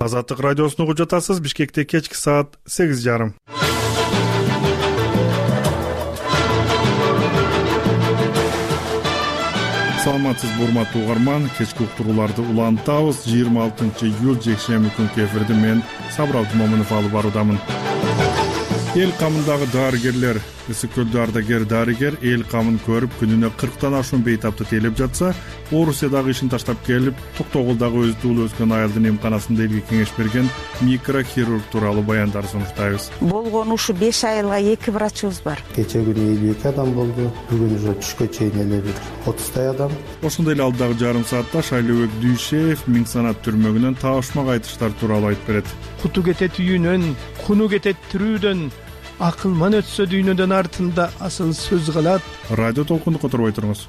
Азаттык радиосуна угуп жатасыз. Бишкекте кечки саат 8:30. Саламатсызбы урматтуу угарман, кечки уктурууларды улантабыз. 26-июль жекшемби күнкү эфирди мен Сабыр Абдумомунов алып баруудамын. Эл камындагы дарыгерлер, Ысык-Көлдө ардагер дарыгер эл камын көрүп күнүнө 40тан ашуун бейтапты тейлеп жатса, Орусиядагы ишин таштап келип, Токтогулдагы өзү туулуу өскөн аялдын эмканасында элге кеңеш берген микрохирург тууралуу баяндар сунуштайбыз. Болгон ушу 5 айылга 2 врачыбыз бар. Кече күнү 52 адам болду. Бүгүн уже түшкө чейин эле бир 30 адам. Ошондой эле алдагы жарым саатта Шайлообек Дүйшеев Миң санат түрмөгүнөн таашма кайтыштар тууралуу айтып берет. Куту кетет үйүнөн, куну кетет тирүүдөн, акылман өтсө дүйнөдөн артында асыл сөз калат. Радио толкунду которбой туруңуз.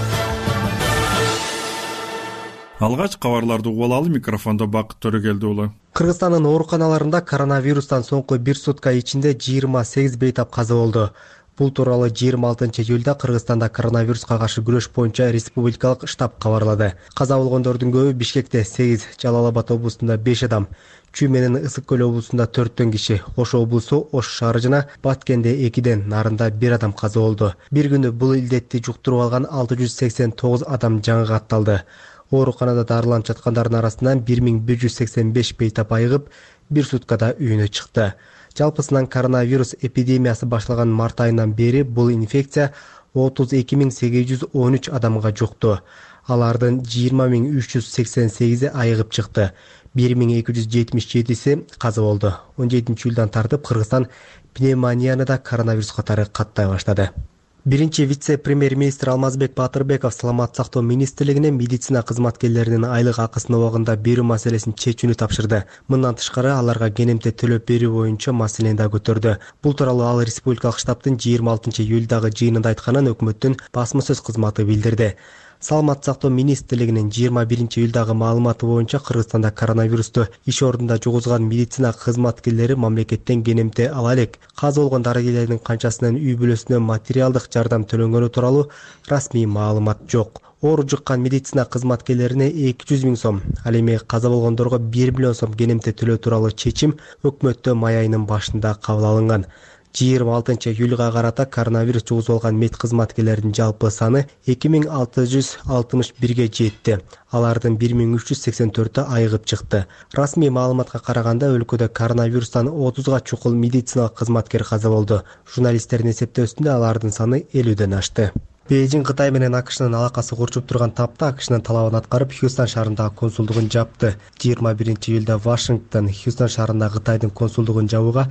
Алгач кабарларды угуп алалы, микрофондо Бакыт Төрөгелди уулу. Кыргызстандын ооруканаларында коронавирустан соңку 1 сутка ичинде 28 бейтап каза болду. Бул тууралуу 26-июлда Кыргызстанда коронавируска каршы күрөш боюнча республикалык штаб кабарлады. Каза болгондордун көбү Бишкекте 8, Жалал Абад облусунда 5 адам, Чүй менен Ысык-Көл облусунда 4 киши, Ош облусу, Ош шаары жана Баткенде 2, Нарында 1 адам каза болду. Бир күнү бул илдетти жуктуруп алган 689 адам жаңы катталды. Ооруканада дарыланып жаткандардын арасынан 1185 бейтап айыгып, 1 суткада үйүнө чыкты. Жалпысынан коронавирус эпидемиясы башталган март айынан бери бул инфекция 32813 адамга жукту. Алардын 20388 айыгып чыкты. 1277 каза болду. 17-июлдан тартып Кыргызстан пневмонияны да коронавирус катары каттай баштады. Биринчи вице-премьер-министр Алмазбек Батырбеков Саламаттык сактоо министрлигине медицина кызматкерлеринин айлык акысын убагында берүү маселесин чечүүнү тапшырды. Мындан тышкары аларга кенемте төлөп берүү боюнча маселени да көтөрдү. Бул тууралуу ал республикалык штабтын 26-июлдагы жыйынында айтканын өкмөттүн басма сөз кызматы билдирди. Саламаттык сактоо министрлигинин 21-июлдагы маалыматы боюнча Кыргызстанда коронавирусту иш ордунда жугузган медицина кызматкерлери мамлекеттен кенемте ала элек. Каза болгон дарыгерлердин канчасынын үй бүлөсүнө материалдык жардам төлөнгөнү тууралуу расмий маалымат жок. Оору жуккан медицина кызматкерлерине 200 000 сом, ал эми каза болгондорго 1 миллион сом кенемте төлөө тууралуу чечим өкмөттө май айынын башында кабыл алынган. 26-июлга карата коронавирус жугузуп алган мед кызматкерлердин жалпы саны 2661 жетти. Алардын 1384 айыгып чыкты. Расмий маалыматка караганда өлкөдө коронавирустан 30га чукул медициналык кызматкер каза болду. Журналисттердин эсептөөсүндө алардын саны 50дөн ашты. Бейжиң Кытай менен АКШнын алакасы курчуп турган тапта АКШнын талабын аткарып Хьюстон шаарындагы консулдугун жапты. 21-июлда Вашингтон Хьюстон шаарындагы Кытайдын консулдугун жабууга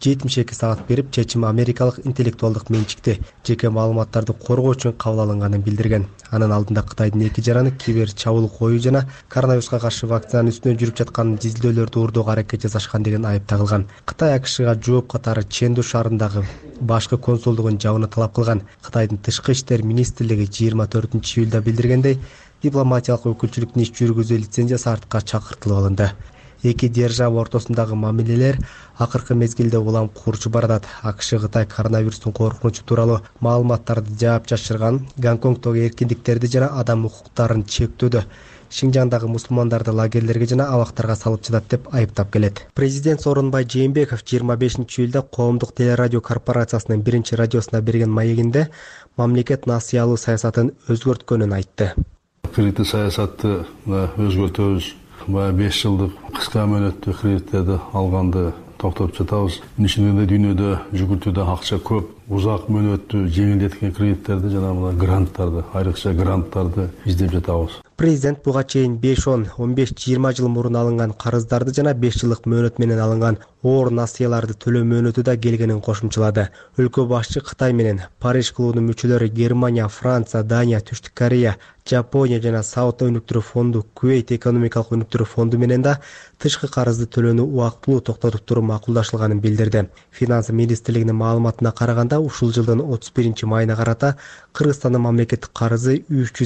72 саат берип, чечим америкалык интеллектуалдык менчикти жеке маалыматтарды коргоо үчүн кабыл алынганын билдирген. Анын алдында Кытайдын 2 жараны кибер чабуул коюу жана коронавируска каршы вакцинанын үстүнөн жүрүп жаткан изилдөөлөрдү уурдоого аракет жасашкан деген айып тагылган. Кытай АКШга жооп катары Ченду шаарындагы башкы консулдугун жабууну талап кылган. Кытайдын тышкы иштер министрлиги 24-июлда билдиргендей, дипломатиялык өкүлчүлүктүн иш жүргүзүү лицензиясы артка чакыртылып алынды. Эки держава ортосундагы мамилелер акыркы мезгилде улам курчуп барат. АКШ Кытай коронавирустун коркунучу тууралуу маалыматтарды жаап жашырган, Гонконгдогу эркиндиктерди жана адам укуктарын чектөөдө, Шинжаңдагы мусулмандарды лагерлерге жана абактарга салып жатат деп айыптап келет. Президент Сооронбай Жээнбеков 25-июлда коомдук телерадио корпорациясынын 1-радиосуна берген маегинде мамлекет насыялуу саясатын өзгөрткөнүн айтты. Кредиттик саясатты өзгөртөбүз. 5 жылдык кыска мөөнөттүү кредиттерди алганды токтоп жатабыз. Ишинде дүйнөдө жүгүртүүдө акча көп, узак мөөнөттүү жеңилдеткен кредиттерди жана гранттарды, айрыкча гранттарды издеп жатабыз. Президент буга чейин 5-10, 15-20 жыл мурун алынган карыздарды жана 5 жылдык мөөнөт менен алынган оор насыяларды төлөө мөөнөтү да келгенин кошумчалады. Өлкө башчы Кытай менен Париж клубунун мүчөлөрү Германия, Франция, Дания, Түштүк Корея, Жапония жана Сауд өнүктүрүү фонду, Кувейт экономикалык өнүктүрүү фонду менен да тышкы карызды төлөөнү убактылуу токтотуп туруу макулдашылганын билдирди. Финансы министрлигинин маалыматына караганда, ушул жылдын 31-майына карата Кыргызстандын мамлекеттик карызы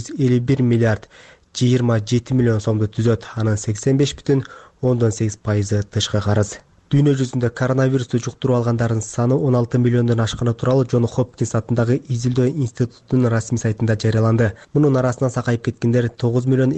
351 миллиард 27 миллион сомду түзөт. Анын 85,8% тышкы карыз. Дүйнө жүзүндө коронавирусту жуктуруп алгандардын саны 16 миллиондон ашканы тууралуу Джон Хопкинс атындагы изилдөө институтунун расмий сайтында жарыяланды. Мунун арасынан сакайып кеткендер 9 миллион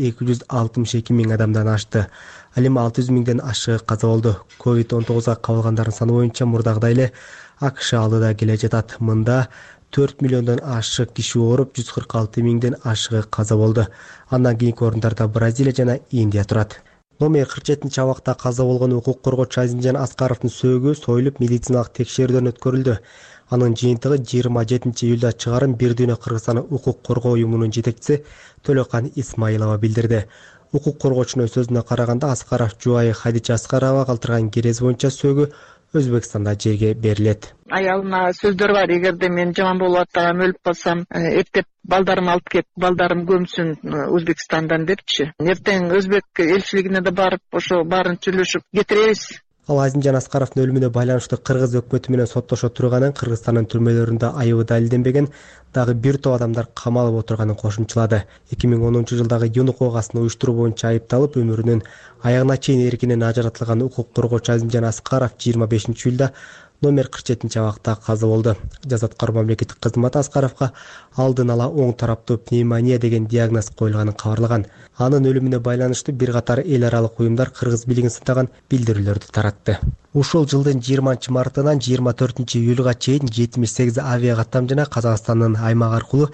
262 миң адамдан ашты. Ал эми 600 миңден ашыгы каза болду. COVID-19 кабылгандардын саны боюнча мурдагыдай эле АКШ алдыда келе жатат. Мында 4 миллиондон ашык киши ооруп, 146 миңден ашыгы каза болду. Андан кийинки орундарда Бразилия жана Индия турат. Номер 47-абакта каза болгон укук коргоочу Азимжан Аскаровдун сөөгү союлуп медициналык текшерүүдөн өткөрүлдү. Анын жыйынтыгы 27-июлда чыгарын Бир дүйнө Кыргызстан укук коргоо уюмунун жетекчиси Төлөкан Исмаилова билдирди. Укук коргоочунун сөзүнө караганда Аскаров жубайы Хадича Аскарова калтырган керези боюнча сөөгү Өзбекстанда жерге берилет. Аялына сөздөр бар, эгерде мен жаман болуп аттагам, өлүп калсам, эптеп балдарым алып кеп, балдарым көмсүн Өзбекстандан депчи. Эртең Өзбек элчилигине да барып, ошо баарын сүйлөшүп кетиребиз. Ал Азимжан Аскаровдун өлүмүнө байланыштуу Кыргыз өкмөтү менен соттошо турганын, Кыргызстандын түрмөлөрүндө айыбы далилденбеген дагы бир топ адамдар камалып отурганын кошумчалады. 2010 жылдагы Юнук окуясын уюштуруу боюнча айыпталып, өмүрүнүн аягына чейин эркинен ажыратылган укук коргоочу Азимжан Аскаров 25-июлда номер 47-абакта каза болду. Жаза аткаруу мамлекеттик кызматы Аскаровго алдын ала оң тараптуу пневмония деген диагноз коюлганын кабарлаган. Анын өлүмүнө байланыштуу бир катар эл аралык уюмдар Кыргыз бийлигин сындаган билдирүүлөрдү таратты. Ушул жылдын 20-мартынан 24-июлга чейин 78 авиа каттам жана Казакстандын аймак аркылуу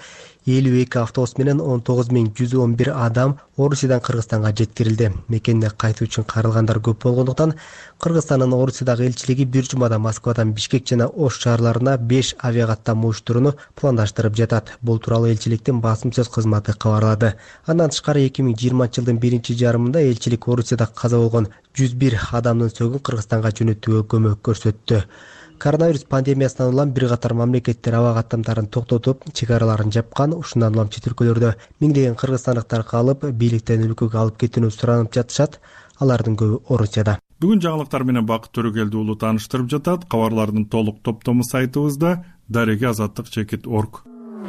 52 автобус менен 19111 адам Орусиядан Кыргызстанга жеткирилди. Мекенине кайтуу үчүн кайрылгандар көп болгондуктан Кыргызстандын Орусиядагы элчилиги бир жумада Москвадан Бишкек жана Ош шаарларына 5 авиа каттам уюштурууну пландаштырып жатат. Бул тууралуу элчиликтин басым сөз кызматы кабарлады. Андан тышкары 2020 жылдын биринчи жарымында элчилик Орусияда каза болгон 101 адамдын сөөгүн Кыргызстанга жөнөтүүгө көмөк көрсөттү. Коронавирус пандемиясынан улам бир катар мамлекеттер аба каттамдарын токтотуп, чек араларын жапкан. Ушундан улам чет өлкөлөрдө миңдеген кыргызстандыктар калып, бийликтен өлкөгө алып кетүүнү суранып жатышат. Алардын көбү Орусияда. Бүгүн жаңылыктар менен Бакыт Төрөгелдиулу тааныштырып жатат. Кабарлардын толук топтому сайтыбызда daregeazаттык.org.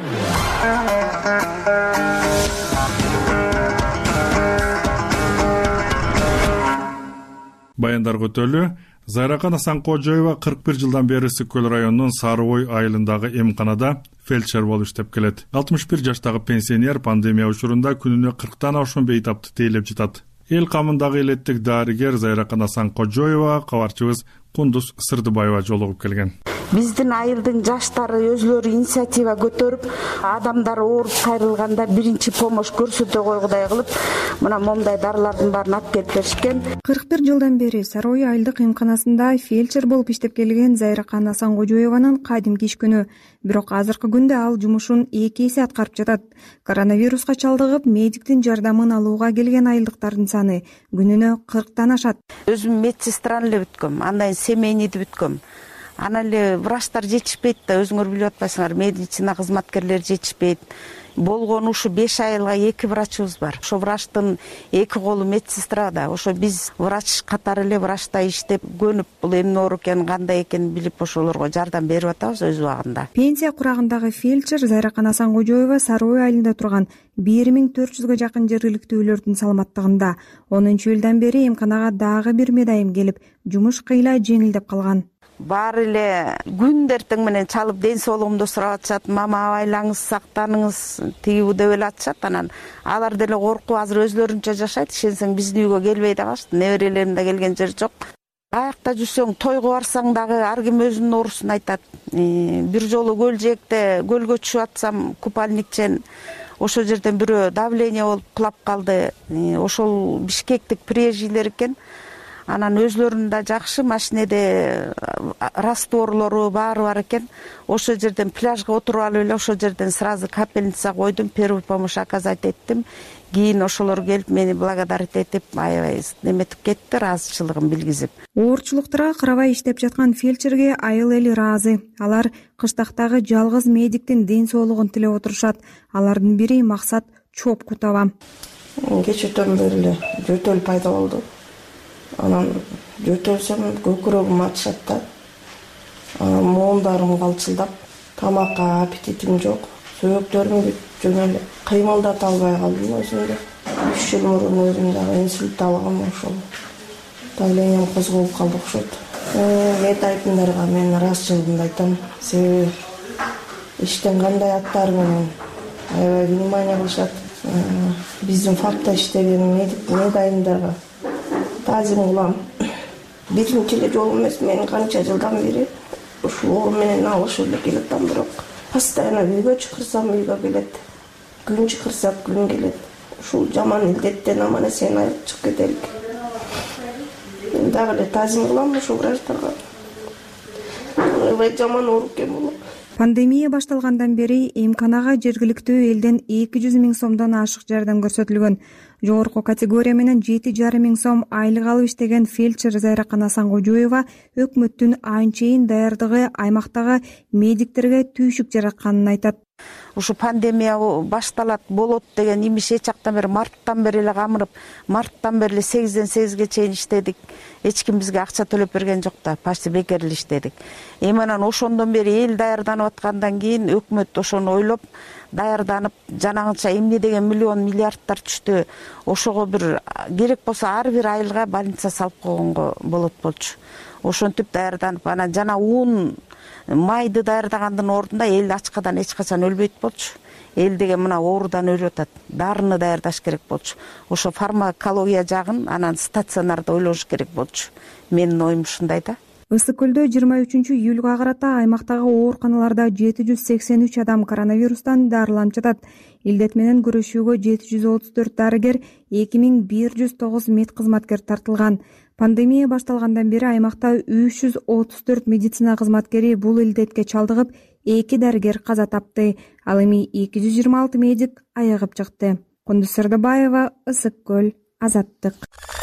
Баяндар көтөлү. Зайракан Асанкожоева 41 жылдан бери Сүккөл районунун Сары Ой айылындагы эмканада фельдшер болуп иштеп келет. 61 жаштагы пенсионер пандемия учурунда күнүнө 40тан ашуун бейтапты тейлеп жатат. Эл камындагы элеттик дарыгер Зайракан Асанкожоевага кабарчыбыз Кундуз Сырдыбаева жолугуп келген. Биздин айылдын жаштары өзлөрү инициатива көтөрүп, адамдар ооруп кайрылганда биринчи помощь көрсөтө койгудай кылып, мына момундай дарылардын баарын алып келип беришкен. 41 жылдан бери Сары Ой айылдык эмканасында фельдшер болуп иштеп келген Зайракан Асанкожоеванын кадимки иш күнү. Бирок азыркы күндө ал жумушун 2 эсе аткарып жатат. Коронавируска чалдыгып, медиктин жардамын алууга келген айылдыктардын саны күнүнө 40тан ашат. Өзүм медсестраны эле бүткөм, андан семейныйды бүткөм. Анан эле врачтар жетишпейт да, өзүңөр билип атпайсыңар, медицина кызматкерлери жетишпейт. Болгону ушу 5 айылга 2 врачыбыз бар. Ошо врачтын 2 колу медсестрада. Ошо биз врач катары эле врачта иштеп, көнүп, бул эмне оору экен, кандай экенин билип, ошолорго жардам берип атабыз өз убагында. Пенсия курагындагы фельдшер Зайракан Асанкожоева Сары Ой айылында турган 1400га жакын жергиликтүү үйлөрдүн саламаттыгында. 10-июлдан бери эмканага дагы бир медайым келип, жумуш кыйла жеңилдеп калган. Баары эле күн эртең менен чалып ден соолугумду сурап атышат, мама абайлаңыз, сактаныңыз, тигиби деп эле атышат. Анан алар деле коркуп азыр өзлөрүнчө жашайт. Ишенсең биздин үйгө келбей да калышты. Неберелерим да келген жер жок. Аякта жүрсөң, тойго барсаң дагы ар ким өзүнүн оорусун айтат. Бир жолу көлгө түшүп атсам, купальникчен ошол жерден бирөө давление болуп кулап калды. Ошол бишкектик приезжийлер экен. Анан өзлөрүнүн да жакшы машинеде растворлору баары бар экен. Ошол жерден пляжга отуруп алып эле ошол жерден сразу капельница койдум, первую помощь оказать эттим. Кийин ошолор келип мени благодарить этип, аябай неметип кетти, ыраазычылыгын билгизип. Оорчулуктарга карабай иштеп жаткан фельдшерге айыл эли ыраазы. Алар кыштактагы жалгыз медиктин ден соолугун тилеп отурушат. Алардын бири Максат Чоп Кутаба. Кечээден бери эле жөтөл пайда болду. Анан жөтөлсөм көкүрөгүм ачышат да. Моондарым калчылдап, тамакка аппетитим жок. Сөөктөрүм жөн эле кыймылдата албай калдым өзүмдү. 3 жыл мурун өзүм дагы инсульт алгам, ошол давлением козголуп калды окшойт. Мет айтымдарга мен ыраазычылыгымды айтам. Себеби иштен кандай аттар менен аябай внимание кылышат. Биздин факта иштеген мед айымдарга таазим кылам. Биринчи эле жолу эмес, мен канча жылдан бери ушул оору менен алышып эле келатам, бирок постоянно үйгө чакырсам үйгө келет, күн чакырсак күн келет. Ушул жаман илдеттен аман эсен айыгып чыгып кетелик. Мен дагы эле таазим кылам ушул врачтарга. Аябай жаман ооруп экен бул. Пандемия башталгандан бери эмканага жергиликтүү элден 200 000 сомдон ашык жардам көрсөтүлгөн. Жогорку категория менен 7,5 000 сом айлык алып иштеген фельдшер Зайракан Асанкожоева өкмөттүн айынчейин даярдыгы аймактагы медиктерге түйшүк жаратканын айтат. Ушу пандемия башталат болот деген имиш эч жактан бери марттан бери эле камырып, марттан бери эле 8-ден 8-ге чейин иштедик. Эч ким бизге акча төлөп берген жок да, почти бекер эле иштедик. Эми анан ошондон бери эл даярданып аткандан кийин өкмөт ошону ойлоп даярданып, жанагынча эмне деген миллион миллиардтар түштү. Ошого бир керек болсо ар бир айылга больница салып койгонго болот болчу. Ошентип даярданып, анан жана уун майды даярдагандын ордунда эл ачкадан эч качан өлбөйт болчу. Эл деген мына оорудан өлүп атат. Дарыны даярдаш керек болчу. Ошо фармакология жагын анан стационарда ойлош керек болчу. Менин оюм ушундай да. Ысык көлдө 23-июлга карата аймактагы ооруканаларда 783 адам коронавирустан дарыланып жатат. Илдет менен күрөшүүгө 734 дарыгер, 2109 мед кызматкер тартылган. Пандемия башталгандан бери аймакта 334 медицина кызматкери бул илдетке чалдыгып, 2 дарыгер каза тапты. Ал эми 226 медик айыгып чыкты. Кундуз Сырдыбаева, Ысык көл, Азаттык.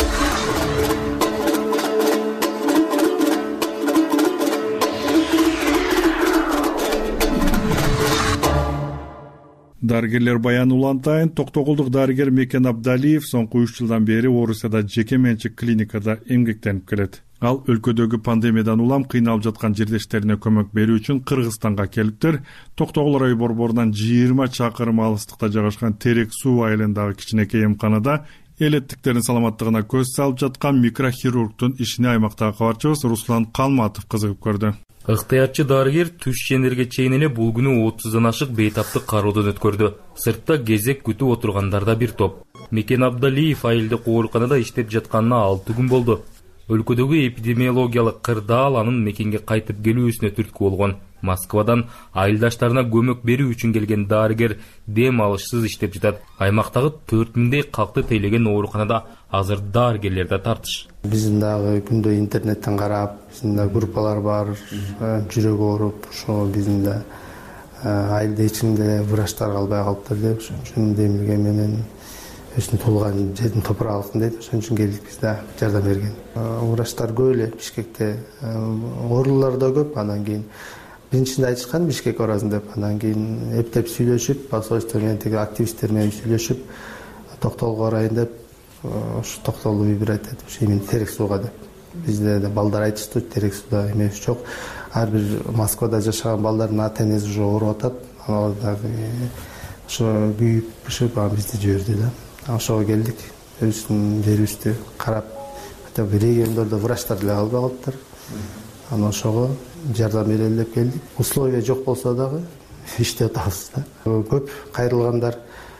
Дарыгерлер Баян Улантайын, токтогулдук дарыгер Мекен Абдалиев соңку 3 жылдан бери Орусияда жеке менчик клиникада эмгектенип келет. Ал өлкөдөгү пандемиядан улам кыйналып жаткан жердештерине көмөк берүү үчүн Кыргызстанга келиптир. Токтогул райы борборунан 20 чакырым алыстыкта жайгашкан Терек суу айылындагы кичинекей эмканада элеттиктердин саламаттыгына көз салып жаткан микрохирургдун ишине аймактагы кабарчыбыз Руслан Калматов кызыгып көрдү. Ыктыярчы дарыгер түш чендерге чейин эле бул күнү 30дан ашык бейтаптык кароодон өткөрдү. Сыртта кезек күтүп отургандарда бир топ. Мекен Абдалиев айылдык ооруканада иштеп жатканына 6 күн болду. Өлкөдөгү эпидемиологиялык кырдаал анын мекенге кайтып келүүсүнө түрткү болгон. Москвадан айылдаштарына көмөк берүү үчүн келген дарыгер дем алышсыз иштеп жатат. Аймактагы 4000дей калкты тейлеген ооруканада азыр дарыгерлер да тартыш. Биздин дагы күндө интернеттен карап, биздин да группалар бар, жүрөк ооруп, ошо биздин да айылда ичинде врачтар калбай калыптыр деп, ошон үчүн демилге менен өзүнүн туулган жердин топурагын дейт, ошон үчүн келдик биз да жардам берген. Врачтар көп эле Бишкекте, оорулар да көп, анан кийин биринчисинде айтышкан Бишкек барасың деп, анан кийин эптеп сүйлөшүп, посольство менен тиги активисттер менен сүйлөшүп, Токтогулга барайын деп, ошо Токтогулду выбирать этип, ошо именно Терек сууга деп. Бизде да балдар айтышты, Терек сууда эмес жок. Ар бир Москвада жашаган балдардын ата-энеси уже ооруп атат. Алар дагы ошо күйүп бышып бизди жиберди да. Ошого келдик, өзүбүздүн жерибизди карап, хотя бы региондордо врачтар деле калбай калыптыр. Анан ошого жардам берели деп келдик. Условия жок болсо дагы иштеп атабыз да. Көп кайрылгандар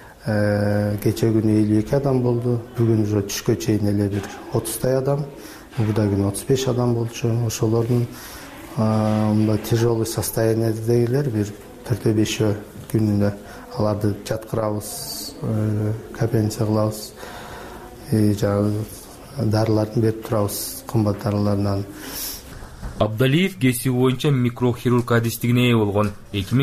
кече күнү 52 адам болду. Бүгүн уже түшкө чейин эле бир 30 адам, бугда күнү 35 адам болчу. Ошолордун мындай тяжелый состояниедегилер бир 4-5 күнүнө аларды жаткырабыз, капельница кылабыз. Жанагы дарыларын берип турабыз, кымбат дарылардан. Абдалиев кесиби боюнча микрохирург адистигине ээ болгон.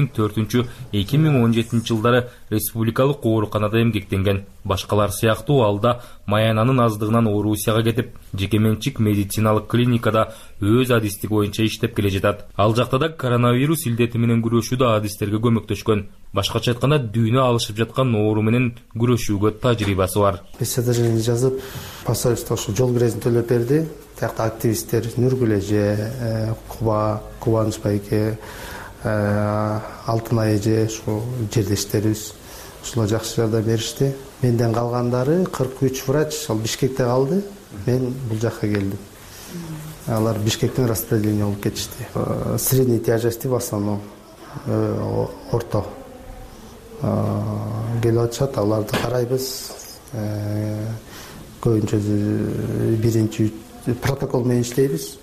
2004-2017 жылдары республикалык ооруканада эмгектенген. Башкалар сыяктуу алда маянанын аздыгынан Орусияга кетип, жекеменчик медициналык клиникада өз адистиги боюнча иштеп келе жатат. Ал жакта да коронавирус илдети менен күрөшүүдө адистерге көмөктөшкөн. Башкача айтканда дүйнө алышып жаткан оору менен күрөшүүгө тажрыйбасы бар. Содержание жазып, посольство ошо жол киресин төлөп берди. Тиякта активисттер Нургүл эже, Кубаныч байке, Алтынай эже, ошо жердештерибиз ушулар жакшы жардам беришти. Менден калгандары 43 врач ал Бишкекте калды. Мен бул жакка келдим. алар Бишкектен распределение болуп кетишти. Средней тяжести в основном орто келип атышат, аларды карайбыз. Көбүнчө биринчи протокол менен иштейбиз.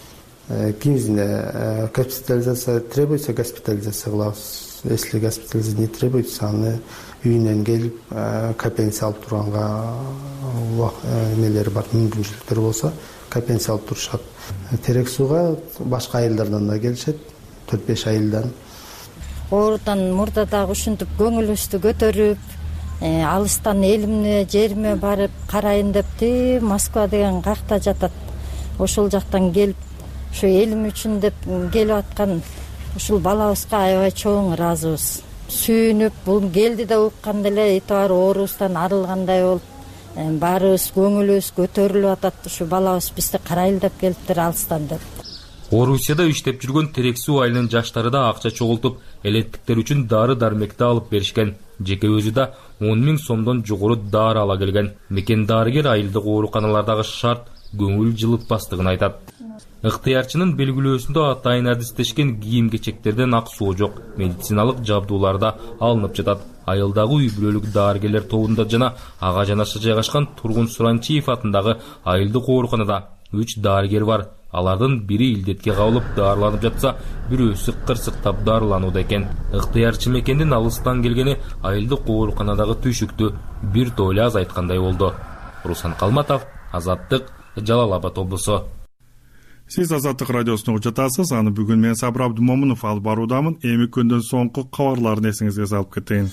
Кимизде госпитализация требуется, госпитализация кылабыз. Если госпитализация не требуется, аны үйүнөн келип компенсия алып турганга эмелери бар, мүмкүнчүлүктөр болсо компенсия алып турушат. Терек сууга башка айылдардан да келишет, 4-5 айылдан. Оорудан мурда дагы ушинтип көңүлүбүздү көтөрүп, алыстан элимне, жериме барып карайын деп Москва деген какта жатат. Ошол жактан келип, ушу элим үчүн деп келип аткан ушул балабызга аябай чоң ыраазыбыз. Сүйүнүп, бул келди да укканда эле этибар оорубуздан арылгандай болуп, баарыбыз көңүлүбүз көтөрүлүп атат. Ушу балабыз бизди карайлы деп келиптир алыстан деп. Орусияда иштеп жүргөн Терексуу айылынын жаштары да акча чогултуп, элеттиктер үчүн дары-дармекти алып беришкен. Жеке өзү да 10 000 сомдон жогору дары ала келген. Мекен дарыгер айылдык ооруканалардагы шарт көңүл жылытпастыгын айтат. Ыктыярчынын белгилөөсүндө атайын адистешкен кийим-кечектерден ак суу жок, медициналык жабдуулар да алынып жатат. Айылдагы үй бүлөлүк дарыгерлер тобунда жана ага жанаша жайгашкан Тургун Суранчиев атындагы айылдык ооруканада 3 дарыгер бар. Алардын бири илдетке кабылып дарыланып жатса, бирөөсү кырсыктап дарыланууда экен. Ыктыярчы мекендин алыстан келгени айылдык ооруканадагы түйшүктү бир тойлы азайткандай болду. Руслан Калматов, Азаттык, Жалал Абад облусу. Сиз Азаттык радиосуна угуп жатасыз. Аны бүгүн мен Сабыр Абдумомунов алып баруудамын. Эми күндөн соңку кабарларын эсиңизге салып кетейин.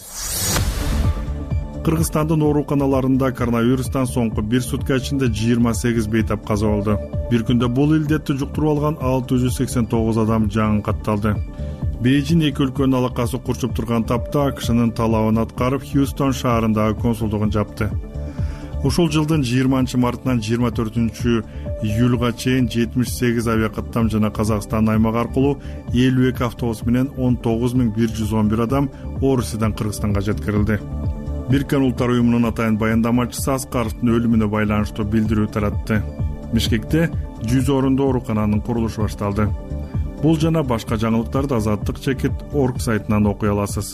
Кыргызстандын ооруканаларында коронавирустан соңку бир сутка ичинде 28 бейтап каза болду. Бир күндө бул илдетти жуктуруп алган 689 адам жаңы катталды. Бейжин эки өлкөнүн алакасы курчуп турган тапта АКШнын талабын аткарып Хьюстон шаарындагы консулдугун жапты. Ушул жылдын 20 мартынан 24 июлга чейин 78 авиакаттам жана Казакстан аймагы аркылуу 52 автобус менен 19111 адам Орусиядан Кыргызстанга жеткирилди. Бириккен Улуттар уюмунун атайын баяндамачысы Аскаровдун өлүмүнө байланыштуу билдирүү таратты. Бишкекте 100 орундуу оорукананын курулушу башталды. Бул жана башка жаңылыктарды Азаттык.org сайтынан окуй аласыз.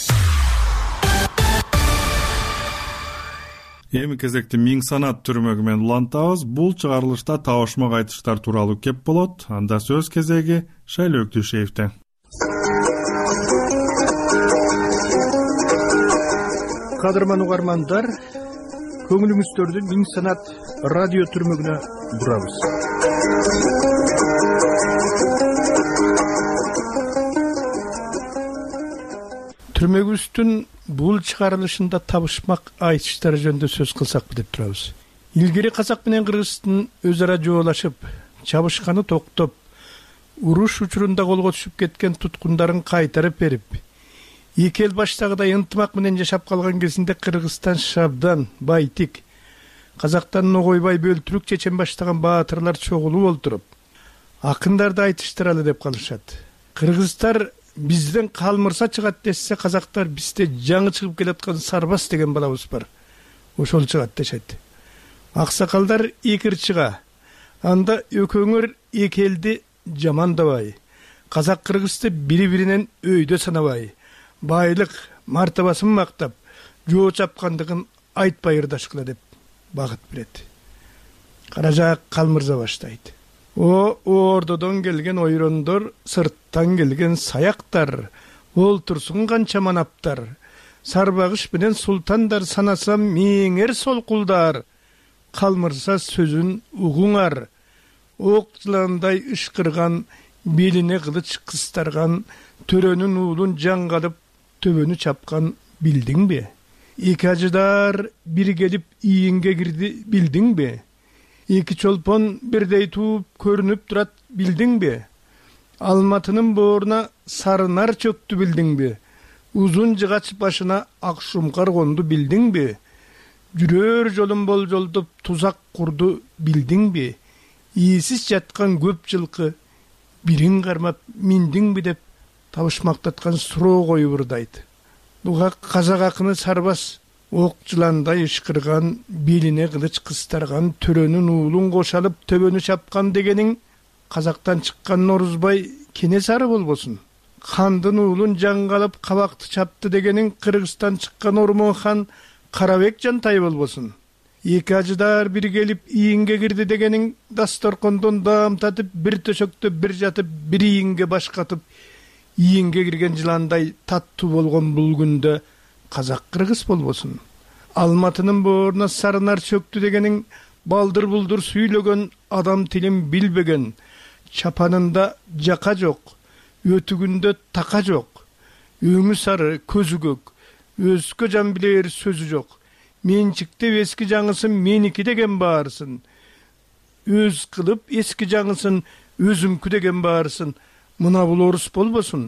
Эми кезекте Миң санат түрмөгү менен улантабыз. Бул чыгарылышта табышмак айтыштар тууралуу кеп болот. Анда сөз кезеги Шайлоо Өктүшеевде. Кадырман угармандар, көңүлүңүздөрдү Миң санат радио түрмөгүнө бурабыз. Түрмөгүбүздүн бул чыгарылышында табышмак айтыштар жөнүндө сөз кылсакпы деп турабыз. Илгери Казак менен Кыргыздын өз ара жоолашып, чабышканы токтоп, уруш учурунда колго түшүп кеткен туткундарын кайтарып берип, эки эл баштагыдай ынтымак менен жашап калган кезинде Кыргызстан Шабдан, Байтик, Казактан Ногойбай, Бөлтүрүк, Чечен баштаган баатырлар чогулуп олтуруп, акындарды айтыштыралы деп калышат. Кыргыздар бизден калмырса чыгат десе, казактар бизде жаңы чыгып келаткан Сарбас деген балабыз бар. Ошол чыгат дешет. Аксакалдар экир чыга. Анда өкөңөр эки элди жамандабай. Казак Кыргызды бири-биринен өйдө санабай. Байлык, мартабасын мактап, жоо чапкандыгын айтпай ырдашкыла деп багыт берет. Каражак Калмырза баштайт. О ордодон келген ойрондор, сырттан келген саяктар, олтурсун канча манаптар, сарбагыш менен султандар санасам миңер солкулдар, Калмырса сөзүн угуңар, ок жыландай ышкырган, белине кылыч кыстарган, төрөнүн уулун жаңгалып, төбөнү чапкан билдиңби? Эки ажыдар бир келип ийинге кирди билдиңби? Эки чолпон бирдей тууп көрүнүп турат билдиңби? Алматынын бооруна сарынар чөктү билдиңби? Узун жыгач башына ак шумкар конду билдиңби? Жүрөр жолун болжолдоп тузак курду билдиңби? Ийсиз жаткан көп жылкы бирин кармап миндиңби деп табышмактаткан суроо коюп ырдайт. Буга казак акыны Сарбас ок жыландай ышкырган, белине кылыч кыстарган, төрөнүн уулун кошалып төбөнү чапкан дегениң казактан чыккан Норузбай Кенесары болбосун. Хандын уулун жаңгалап кабакты чапты дегениң Кыргызстан чыккан Ормон-хан Карабек Жантай болбосун. Эки ажыдар бир келип ийинге кирди дегениң дасторкондон даам татып, бир төшөктө бир жатып, бир ийинге баш катып, ийинге кирген жыландай таттуу болгон бул күндө казак кыргыз болбосун. Алматынын бооруна сарынар чөктү дегениң балдыр булдур сүйлөгөн, адам тилин билбеген, чапанында жака жок, өтүгүндө така жок, өңү сары, көзү көк, өзгө жан билер сөзү жок. Менчиктеп эски жаңысын меники деген баарсын. Өз кылып эски жаңысын өзүмкү деген баарсын. Мына бул орус болбосун.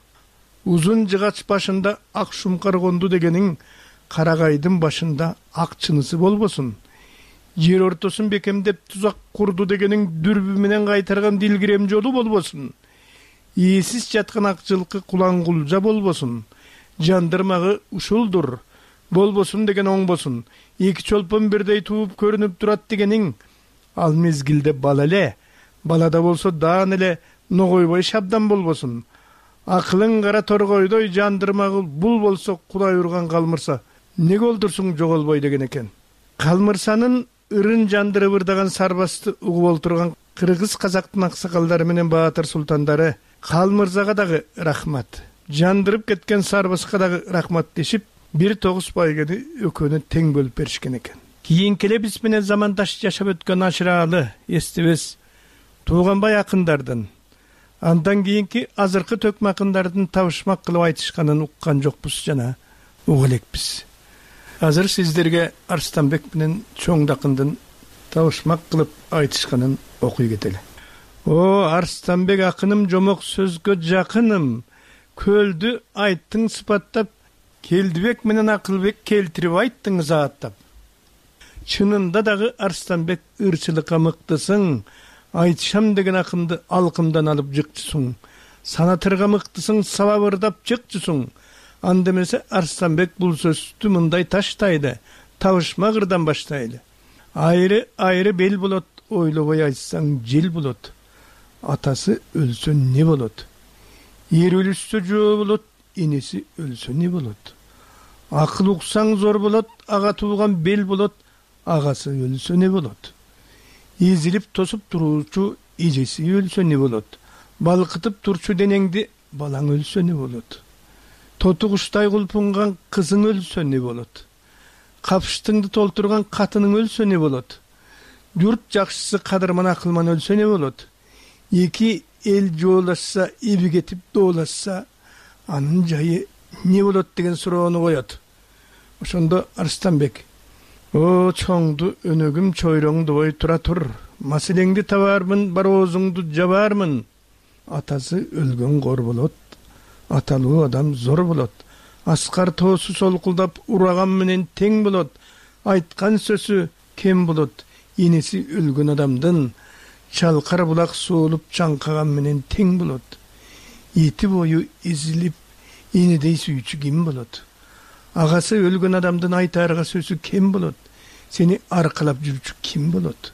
Узун жыгач башында ак шумкар конду дегениң карагайдын башында ак чынысы болбосун. Жер ортосун бекемдеп тузак курду дегениң дүрбү менен кайтарган дилгирем жолу болбосун. Ээсиз жаткан ак жылкы кулаңгулжа болбосун. Жандырмагы ушулдур болбосун деген оңбосун. Эки чолпон бирдей тууп көрүнүп турат дегениң ал мезгилде бала эле, балада болсо даан эле ногойбой шабдан болбосун. Акылың кара торгойдой жандырмагы бул болсо Кудай урган калмырса, неге олдурсуң жоголбой деген экен. Калмырсанын ырын жандырып ырдаган сарбасты угуп олтурган кыргыз казактын аксакалдары менен баатыр султандары Калмырзага дагы рахмат, жандырып кеткен сарбаска дагы рахмат дешип, бир тогуз байгени экөөнү тең бөлүп беришкен экен. Кийинки эле биз менен замандаш жашап өткөн Ашыралы, Эстебес, Тууганбай акындардын, андан кийинки азыркы төкмө акындардын табышмак кылып айтышканын уккан жокпуз жана уга элекпиз. Азыр сиздерге Арстанбек менен чоң акындын табышмак кылып айтышканын окуй кетели. О, Арстанбек акыным, жомок сөзгө жакыным, көлдү айттың сыпаттап, Келдибек менен Акылбек келтирип айттың зааттап. Чынында дагы Арстанбек ырчылыкка мыктысың, айтышам деген акымды алкымдан алып жыкчысың. Санатырга мыктысың, сабап ырдап жыкчысың. Андемесе Арстанбек бул сөздү мындай таштайды, табышма кырдан баштайлы. Айры бел болот, ойлобой айтсаң жел болот. Атасы өлсө не болот? Ер өлүшсө жөө болот, инеси өлсө не болот? Акыл уксаң зор болот, ага тууган бел болот, агасы өлсө не болот? Изилип тосуп туруучу эжеси өлсө не болот? Балкытып турчу денеңди балаң өлсө не болот? Тоту куштай кулпунган кызың өлсө не болот? Капыштыңды толтурган катының өлсө не болот? Журт жакшысы кадырман акылман өлсө не болот? Эки эл жоолашса, эби кетип доолашса, анын жайы не болот деген суроону коет. Ошондо Арстанбек: о чоңду өнөгүм чойроңду бой тура тур, маселеңди табармын, бар оозуңду жабармын. Атасы өлгөн кор болот, аталуу адам зор болот. Аскар тоосу солкулдап ураган менен тең болот. Айткан сөзү кем болот. Инеси өлгөн адамдын чалкар булак суулуп чаңкаган менен тең болот. Эти бою изилип инедей сүйчү ким болот? Агасы өлгөн адамдын айтаарга сөзү кем болот? Сени аркалап жүрчү ким болот?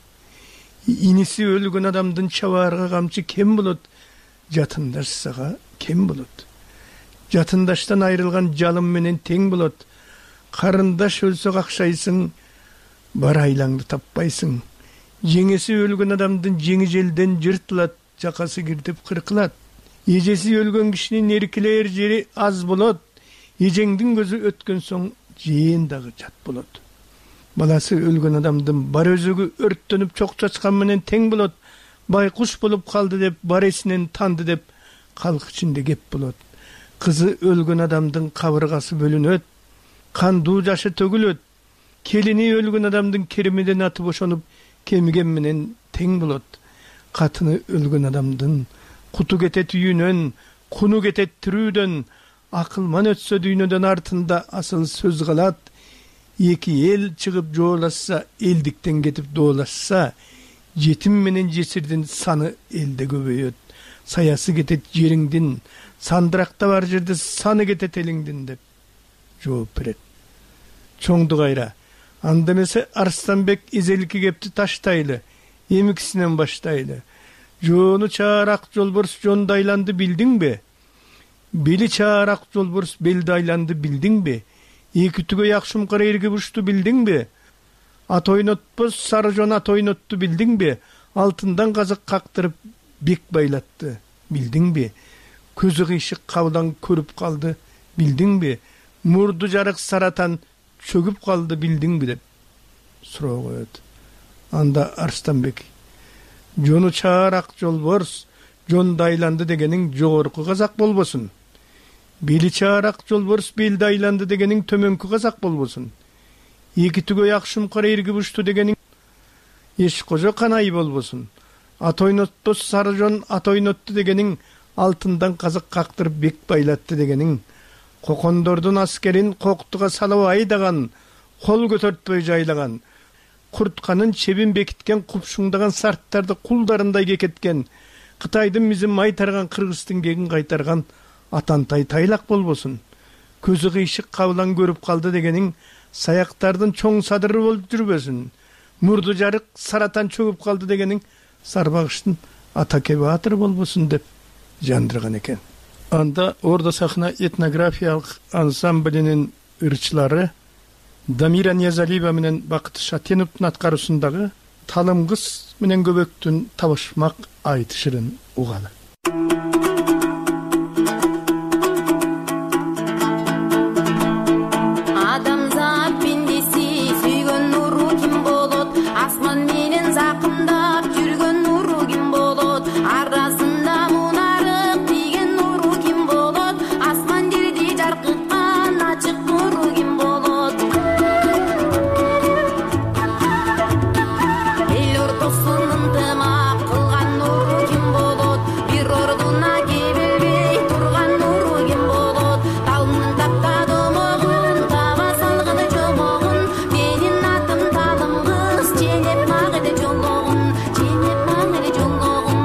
Иниси өлгөн адамдын чабаарга камчы кем болот? Жатындашсага кем болот? Жатындаштан айрылган жалым менен тең болот. Карындаш өлсө какшайсың, бар айлаңды таппайсың. Жеңеси өлгөн адамдын жеңи желден жыртылат, жакасы киртип кыркылат. Эжеси өлгөн кишинин эркелер жери аз болот. Эжеңдин көзү өткөн соң жээн дагы жат болот. Баласы өлгөн адамдын бар өзөгү өрттөнүп чок чачкан менен тең болот. Байкуш болуп калды деп, бар эсинен танды деп, калк ичинде кеп болот. Кызы өлгөн адамдын кабыргасы бөлүнөт, кандуу жашы төгүлөт. Келини өлгөн адамдын керемеден аты бошонуп, кемиген менен тең болот. Катыны өлгөн адамдын куту кетет үйүнөн, куну кетет тирүүдөн, акылман өтсө дүйнөдөн артында асыл сөз калат. Эки эл чыгып жоолашса, элдиктен кетип доолашса, жетим менен жесирдин саны элде көбөйөт. Саясы кетет жериңдин, сандыракта бар жерде саны кетет элиңдин деп жооп берет. чоңду кайра. Анда эмесе Арстанбек изелики кепти таштайлы, эмикисинен баштайлы. Жону чаарак жолборс жонду айланды билдиңби? Бели чаарак жолборс белди айланды билдиңби? Экүтүгө якшымкара эрге бушту билдиңби? Ат ойнотпос сары жон ат ойнотту билдиңби? Алтындан казык кактырып бек байлатты билдиңби? Көзү кыйшык кабылан көрүп калды билдиңби? Мурду жарык саратан чөгүп калды билдиңби деп суроо коет. Анда Арстанбек: жону чаарак жолборс жонду айланды дегениң жогорку казак болбосун. Бели чаарак жолборс белди айланды дегениң төмөнкү казак болбосун. Эки түгө якшымкара эрге бушту дегениң эш кожо канай болбосун. Ат ойноттос сары жон ат ойнотту дегениң алтындан казык кактырып бек байлатты дегениң кокондордун аскерин коктуга салып айдаган, кол көтөртпөй жайлаган, куртканын чебин бекиткен купшуңдаган сарттарды кулдарындай кекеткен, Кытайдын мизин май тарган, Кыргыздын кегин кайтарган Атантай тайлак болбосун. Көзү кыйшык кабылан көрүп калды дегениң саяктардын чоң садыры болуп жүрбөсүн. Мурду жарык саратан чөгүп калды дегениң Сарбагыштын Атаке Баатыр болбосун деп жандырган экен. Анда Орда сахна этнографиялык ансамблинин ырчылары Дамира Ниязалиева менен Бакыт Шатеновдун аткаруусундагы Талым кыз менен көбөктүн табышмак айтышырын угалы. Адамзат пендеси сүйгөн нуру ким болот? Асман менен закымдап жүргөн нуру ким болот? Арасында мунарык тийген нуру ким болот? Асман жерди жаркыткан ачык нуру ким болот? Эл ортосун ынтымак кылган нуру ким болот? Бир ордуна кебелбей турган нуру ким болот? Талымдын тапка домогун таба салгыны жомогун, менин атым Талым кыз, ченеп маңыды жологун, ченеп маңыды жологун.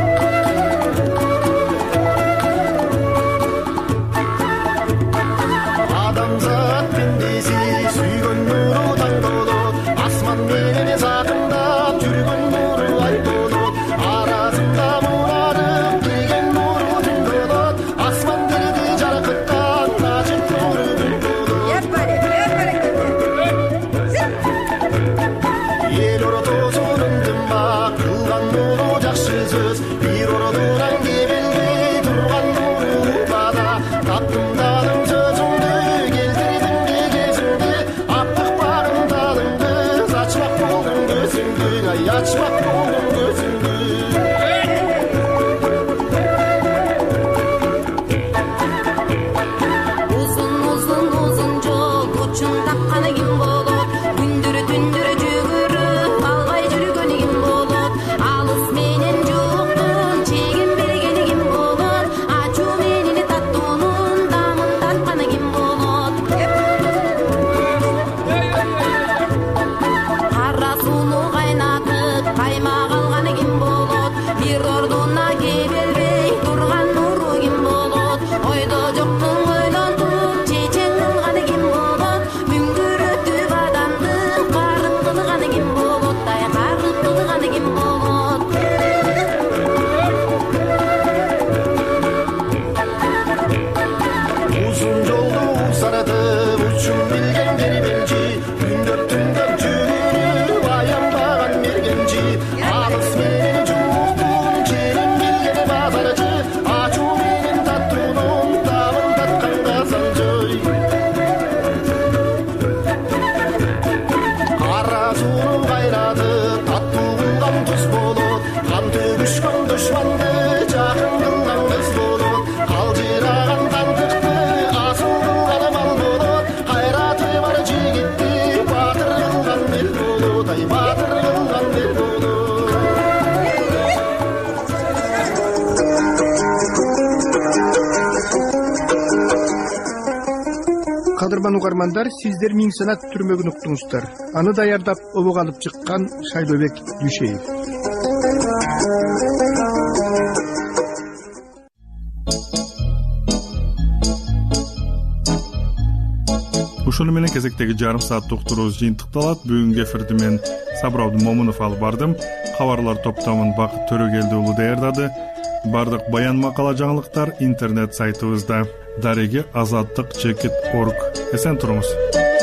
Адамзат пендеси сүйгөн нуру таң болот, асман менен закымдап жүргөн нуру ай болот. Арасында мунарык тийген нуру күн болот, асман жерди жаркыткан ачык нуру күн болот. Эл ортосун ынтымак кылган нуру жакшы сөз, бир ордунан кебелбей турган нуру убада. Таптымдадым сөзүңдү, келтирдим кезиңди, аптык багым Талым кыз, ачмак болдум көзүңдү, ай ачмак болдум көзүңдү. Uzun жол учун тапканы ким болот? Күндүрү түндүрү жүгүрүп албай жүргөнү ким болот? Алыс менен жууктун чегин бергени ким болот? Ачуу менен таттуунун тамын татканы ким болот? Кара сууну кайнатып каймак алганы ким болот? Бир ордуна кебелбей турган нуру ким болот? Ойдо жоктун ойлонтуп чечен кылганы ким болот? Мүңгүрөтүп адамды карып кылганы ким болот? Ай карып кылганы ким болот? Uzun жолду саратып учун билген дербенчи, күндөп түндөп жүрүп аянбаган мергенчи. Алыс менен жууктун чегин билген базарчы, ачуу менен таттуунун табын таткан казанчы. Кара сууну кайнатып таттуу кылган туз болот, кан төгүшкөн душманды жакын кылган кыз болот. Калжыраган тандыкты асыл кылган мал болот, кайраты бар жигитти баатыр кылган эл болот, ай баатыр кылган эл болот. Кадырман угармандар, сиздер Миң Санат түрмөгүн уктуңуздар. Аны даярдап обого алып чыккан Шайлообек Дүйшеев. ушуну менен кезектеги жарым сааттык уктуруубуз жыйынтыкталат. Бүгүнкү эфирди мен Сабыр Абдымомунов алып бардым. Кабарлар топтомун Бакыт Төрөгелди уулу даярдады. Бардык баян макала жаңылыктар интернет сайтыбызда. Дареги азаттык.org. Эсен туруңуз.